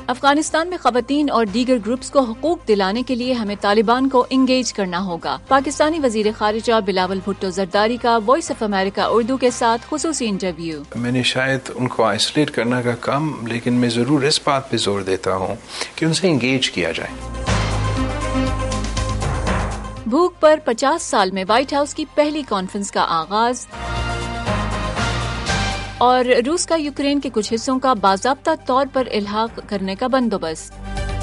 افغانستان میں خواتین اور دیگر گروپس کو حقوق دلانے کے لیے ہمیں طالبان کو انگیج کرنا ہوگا۔ پاکستانی وزیر خارجہ بلاول بھٹو زرداری کا وائس آف امریکہ اردو کے ساتھ خصوصی انٹرویو۔ میں نے شاید ان کو آئسولیٹ کرنا کا کام، لیکن میں ضرور اس بات پہ زور دیتا ہوں کہ ان سے انگیج کیا جائے۔ بھوک پر 50 سال میں وائٹ ہاؤس کی پہلی کانفرنس کا آغاز، اور روس کا یوکرین کے کچھ حصوں کا باضابطہ طور پر الحاق کرنے کا بندوبست۔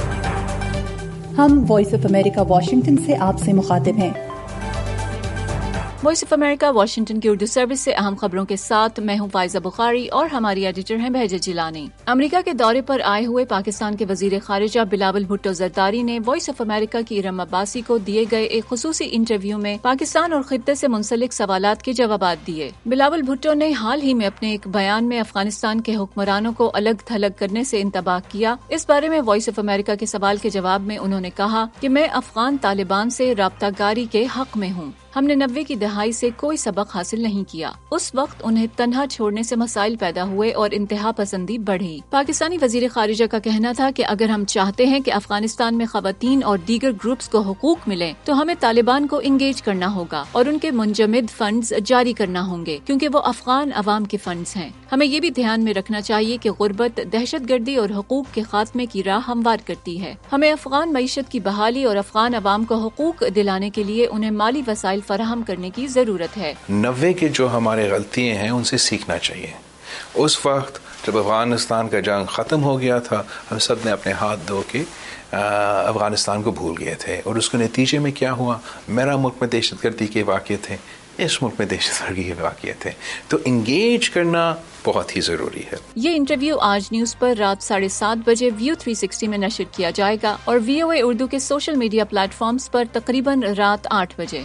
ہم وائس آف امریکہ واشنگٹن سے آپ سے مخاطب ہیں۔ وائس آف امریکہ واشنگٹن کی اردو سروس سے اہم خبروں کے ساتھ میں ہوں فائزہ بخاری اور ہماری ایڈیٹر ہیں بہجت جیلانی۔ امریکہ کے دورے پر آئے ہوئے پاکستان کے وزیر خارجہ بلاول بھٹو زرداری نے وائس آف امریکہ کی ارم عباسی کو دیے گئے ایک خصوصی انٹرویو میں پاکستان اور خطے سے منسلک سوالات کے جوابات دیے۔ بلاول بھٹو نے حال ہی میں اپنے ایک بیان میں افغانستان کے حکمرانوں کو الگ تھلگ کرنے سے انتباہ کیا۔ اس بارے میں وائس آف امریکہ کے سوال کے جواب میں انہوں نے کہا کہ میں افغان طالبان سے رابطہ کاری کے حق میں ہوں۔ ہم نے 90 کی دہائی سے کوئی سبق حاصل نہیں کیا۔ اس وقت انہیں تنہا چھوڑنے سے مسائل پیدا ہوئے اور انتہا پسندی بڑھی۔ پاکستانی وزیر خارجہ کا کہنا تھا کہ اگر ہم چاہتے ہیں کہ افغانستان میں خواتین اور دیگر گروپس کو حقوق ملیں تو ہمیں طالبان کو انگیج کرنا ہوگا اور ان کے منجمد فنڈز جاری کرنا ہوں گے، کیونکہ وہ افغان عوام کے فنڈز ہیں۔ ہمیں یہ بھی دھیان میں رکھنا چاہیے کہ غربت دہشت گردی اور حقوق کے خاتمے کی راہ ہموار کرتی ہے۔ ہمیں افغان معیشت کی بحالی اور افغان عوام کو حقوق دلانے کے لیے انہیں مالی وسائل فراہم کرنے کی ضرورت ہے۔ 90 کے جو ہمارے غلطیاں ہیں ان سے سیکھنا چاہیے۔ اس وقت جب افغانستان کا جنگ ختم ہو گیا تھا، ہم سب نے اپنے ہاتھ دھو کے افغانستان کو بھول گئے تھے، اور اس کے نتیجے میں کیا ہوا؟ میرا ملک میں دہشت گردی کے واقعے تھے، اس ملک میں دہشت گردی کے واقعے تھے، تو انگیج کرنا بہت ہی ضروری ہے۔ یہ انٹرویو آج نیوز پر رات 7:30 بجے ویو 360 میں نشر کیا جائے گا اور VOA اردو کے سوشل میڈیا پلیٹ فارمز پر تقریباً رات 8 بجے۔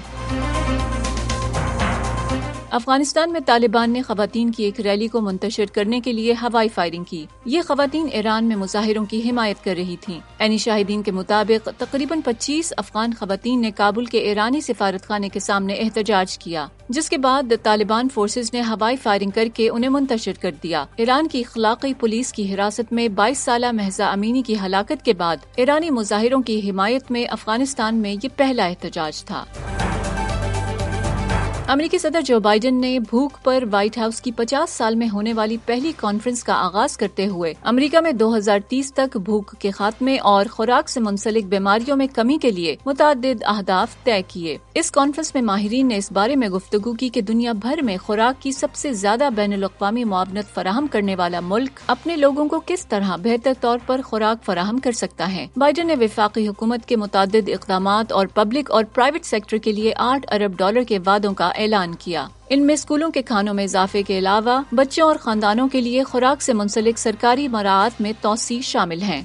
افغانستان میں طالبان نے خواتین کی ایک ریلی کو منتشر کرنے کے لیے ہوائی فائرنگ کی۔ یہ خواتین ایران میں مظاہروں کی حمایت کر رہی تھیں۔ عینی شاہدین کے مطابق تقریباً 25 افغان خواتین نے کابل کے ایرانی سفارت خانے کے سامنے احتجاج کیا، جس کے بعد طالبان فورسز نے ہوائی فائرنگ کر کے انہیں منتشر کر دیا۔ ایران کی اخلاقی پولیس کی حراست میں 22 سالہ مہزا امینی کی ہلاکت کے بعد ایرانی مظاہروں کی حمایت میں افغانستان میں یہ پہلا احتجاج تھا۔ امریکی صدر جو بائیڈن نے بھوک پر وائٹ ہاؤس کی 50 سال میں ہونے والی پہلی کانفرنس کا آغاز کرتے ہوئے امریکہ میں 2030 تک بھوک کے خاتمے اور خوراک سے منسلک بیماریوں میں کمی کے لیے متعدد اہداف طے کیے۔ اس کانفرنس میں ماہرین نے اس بارے میں گفتگو کی کہ دنیا بھر میں خوراک کی سب سے زیادہ بین الاقوامی معاونت فراہم کرنے والا ملک اپنے لوگوں کو کس طرح بہتر طور پر خوراک فراہم کر سکتا ہے۔ بائیڈن نے وفاقی حکومت کے متعدد اقدامات اور پبلک اور پرائیویٹ سیکٹر کے لیے $8 ارب کے وعدوں کا اعلان کیا۔ ان میں اسکولوں کے کھانوں میں اضافے کے علاوہ بچوں اور خاندانوں کے لیے خوراک سے منسلک سرکاری مراعات میں توسیع شامل ہیں۔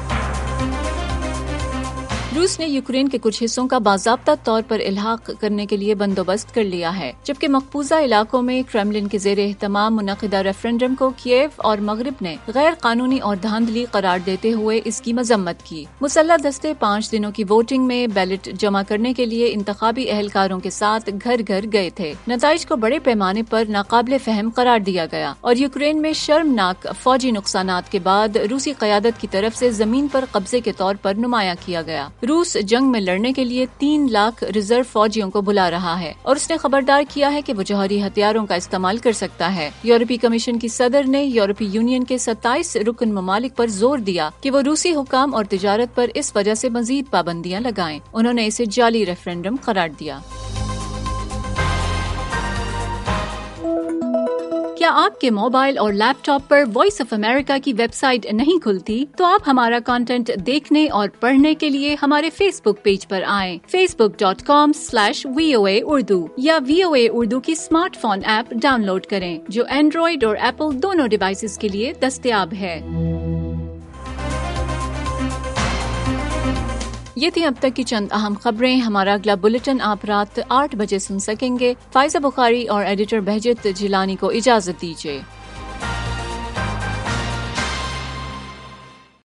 روس نے یوکرین کے کچھ حصوں کا باضابطہ طور پر الحاق کرنے کے لیے بندوبست کر لیا ہے، جبکہ مقبوضہ علاقوں میں کرملن کے زیر اہتمام منعقدہ ریفرنڈم کو کییو اور مغرب نے غیر قانونی اور دھاندلی قرار دیتے ہوئے اس کی مذمت کی۔ مسلح دستے 5 دنوں کی ووٹنگ میں بیلٹ جمع کرنے کے لیے انتخابی اہلکاروں کے ساتھ گھر گھر گئے تھے۔ نتائج کو بڑے پیمانے پر ناقابل فہم قرار دیا گیا اور یوکرین میں شرمناک فوجی نقصانات کے بعد روسی قیادت کی طرف سے زمین پر قبضے کے طور پر نمایاں کیا گیا۔ روس جنگ میں لڑنے کے لیے 3 لاکھ ریزرو فوجیوں کو بلا رہا ہے اور اس نے خبردار کیا ہے کہ وہ جوہری ہتھیاروں کا استعمال کر سکتا ہے۔ یورپی کمیشن کی صدر نے یورپی یونین کے 27 رکن ممالک پر زور دیا کہ وہ روسی حکام اور تجارت پر اس وجہ سے مزید پابندیاں لگائیں۔ انہوں نے اسے جعلی ریفرنڈم قرار دیا۔ کیا آپ کے موبائل اور لیپ ٹاپ پر وائس آف امریکہ کی ویب سائٹ نہیں کھلتی؟ تو آپ ہمارا کانٹینٹ دیکھنے اور پڑھنے کے لیے ہمارے فیس بک پیج پر آئیں، facebook.com/VOA Urdu یا VOA اردو کی smartphone app download کریں جو اینڈرائیڈ اور ایپل دونوں ڈیوائسز کے لیے دستیاب ہے۔ یہ تھی اب تک کی چند اہم خبریں۔ ہمارا اگلا بلیٹن آپ رات 8 بجے سن سکیں گے۔ فائزہ بخاری اور ایڈیٹر بہجت جیلانی کو اجازت دیجیے۔